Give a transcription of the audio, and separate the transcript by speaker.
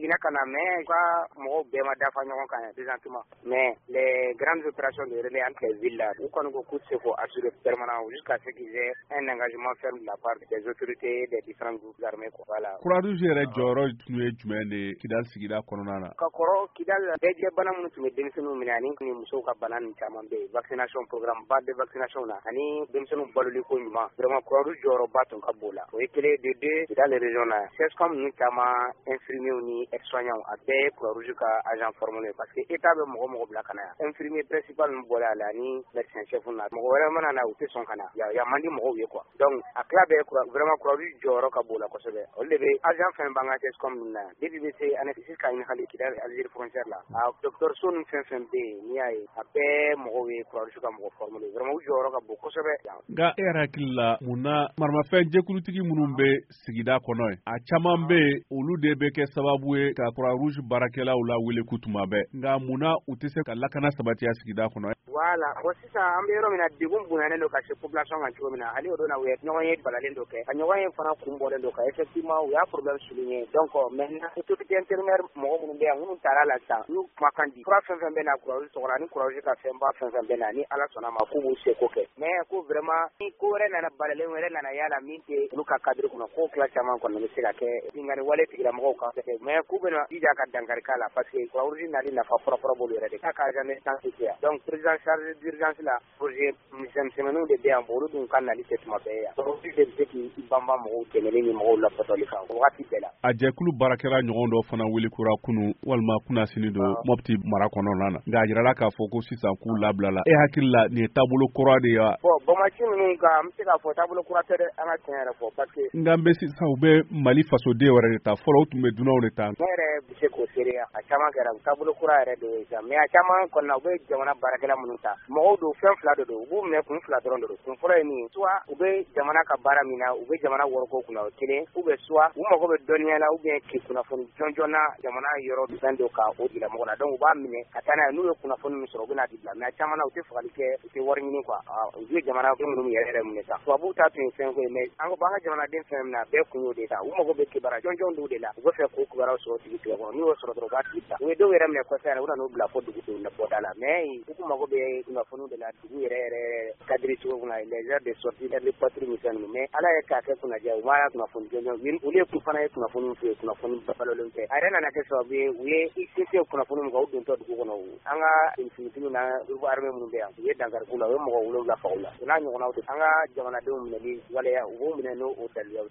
Speaker 1: seginna ka na mais ka mɔgɔw bɛɛ ma dafa ɲɔgɔn kan présentement mais les grandes opérations de relais entre les villes là u kɔni ko k'u se ko assurer permanent jusqu'à ce qu'ils aient un engagement ferme de la part des autorités des différents groupes armés quoi voilà.
Speaker 2: Croix-Rouge yɛrɛ jɔyɔrɔ tun ye jumɛn de Kidal sigida kɔnɔna na?
Speaker 1: Ka kɔrɔ Kidal bɛɛ bana minnu tun bɛ denmisɛnninw minɛ ani musow ka bana ninnu caman bɛ yen vaccination programme ba de vaccination na ani denmisɛnninw baloli ko ɲuman vraiment Croix-Rouge jɔyɔrɔba tun ka bon la o ye kelen de deux dans les régions là CESCOM ninnu caman infirmiers ni aides-soignants a bɛɛ ye Croix-Rouge ka agent formé parce que état bɛ mɔgɔ bila ka na yan infirmier principal ninnu bɔra a la ani médecin chef na mɔgɔ wɛrɛ mana na u tɛ sɔn ka na ya man di mɔgɔw ye quoi donc a tila bɛɛ vraiment Croix-Rouge jɔyɔrɔ ka bon la kosɛbɛ olu de bɛ agent fɛn b'an ka CESCOM ninnu na depuis bɛ se anesthésie ka ɲini hali Kidal Algérie frontière la a docteur so ninnu fɛn bɛ yen n'i y'a ye a bɛɛ mɔgɔw ye Croix-Rouge ka mɔgɔ formé vraiment u jɔyɔrɔ ka bon kosɛbɛ.
Speaker 2: Nka e yɛrɛ hakili la mun na maramafɛn jɛkulutigi minnu bɛ sigida kɔnɔ ye a caman bɛ yen olu de bɛ kɛ sababu ye ka Croix-Rouge baarakɛlaw la wele ku tuma bɛɛ nka mun na u tɛ se ka lakana sabatiya sigida kɔnɔ?
Speaker 1: Voilà bon sisan an bɛ yɔrɔ min na degun bonyalen don ka se population kan cogo min na hali o don na u ye ɲɔgɔn ye balalen dɔ kɛ a ɲɔgɔn ye fana kun bɔlen don ka effectivement u y'a problème souligné donc maintenant autorité intérimaire mɔgɔ minnu bɛ yan minnu taara la sisan n'u kumakan di fura fɛn fɛn bɛ na Croix-Rouge tɔgɔ la ni Croix-Rouge ka fɛnba fɛn fɛn bɛ na ni Ala sɔnna ma k'u b'u seko kɛ mais ko vraiment ni ko wɛrɛ nana balalen wɛrɛ nana yala min tɛ olu ka cadre kɔnɔ ko tila caman kɔni bɛ se ka kɛ bingani wale tigilamɔgɔw kan mais k'u bɛna jija ka dankari k'a la parce que Croix-Rouge nali nafa fɔlɔfɔlɔ b'olu yɛrɛ de k'a ka agent d'instance yan donc président chargé d'urgence la projet misɛnninw de bɛ yan olu dun ka nali tɛ tuma bɛɛ yan donc de bɛ se k'i banban mɔgɔw dɛmɛli ni mɔgɔw lapɔtɔli kan wagati bɛɛ la.
Speaker 2: A jɛkulu baarakɛla ɲɔgɔn dɔ fana welikura kunu walima kunnasini don Mopti mara kɔnɔna na nka a jirala k'a fɔ ko sisan k'u labilala e hakili la nin ye taabolo kura de ye wa?
Speaker 1: Bon Bamaki ninnu ka an bɛ se k'a fɔ taabolo kura tɛ dɛ an ka tiɲɛ yɛrɛ fɔ parce que
Speaker 2: nka n bɛ sisan u bɛ Mali fasoden wɛrɛ de ta fɔlɔ u tun bɛ dunanw de ta.
Speaker 1: Ne yɛrɛ bɛ se k'o seereya a caman kɛra taabolo kura yɛrɛ de ye mais a caman kɔni na u bɛ jamana baarakɛla minnu ta mɔgɔw don fɛn fila de don u b'u minɛ kun fila dɔrɔn de don kun fɔlɔ ye min ye soit u bɛ jamana ka baara min na u bɛ jamana wɔrɔko kunna o kelen ou bien soit u mago bɛ dɔnniya la ou bien k'i kunnafoni jɔnjɔn na jamana yɔrɔ fɛn dɔ ka o tigilamɔgɔ la donc u b'a minɛ ka taa n'a ye n'u ye kunnafoni min sɔrɔ u bɛ n'a di bila mais a caman na u tɛ fagali kɛ u tɛ wari ɲini quoi u ye jamana minnu yɛrɛ minɛ sa tubabuw ta tun ye fɛn ko ye mais an ko an ka jamanaden fɛn min na bɛɛ kun y'o de ta u mago bɛ kibaruya jɔnjɔn dɔw de la u bɛ fɛ k'o kibaruyaw sɔrɔ tigi tigɛ kɔnɔ n'u y'o sɔrɔ dɔrɔn u b'a tigi ta u ye dɔw yɛrɛ minɛ kɔfɛ yɛrɛ u nan'u bila fo dugu bɔda la mais u kun mago bɛ kunnafoniw de la dugu yɛrɛ cadre cogo kunna les heures de sortie les patrouilles misɛn ninnu mais Ala ye k'a kɛ kunnadiya u ma kunnafoni jɔnjɔn olu ye fana ye kunnafoni f'u ye kunnafoni balolen tɛ a yɛrɛ nana kɛ sababu ye u ye i sinsin kunnafoni min kan u dontɔ dugu kɔnɔ an ka finitigiw na armée minnu bɛ yan u ye dankari k'u la u ye mɔgɔ 7 faga u la o n'a ɲɔgɔnnaw de an ka jamanadenw minɛli waleya u b'o minɛ n'o daliluya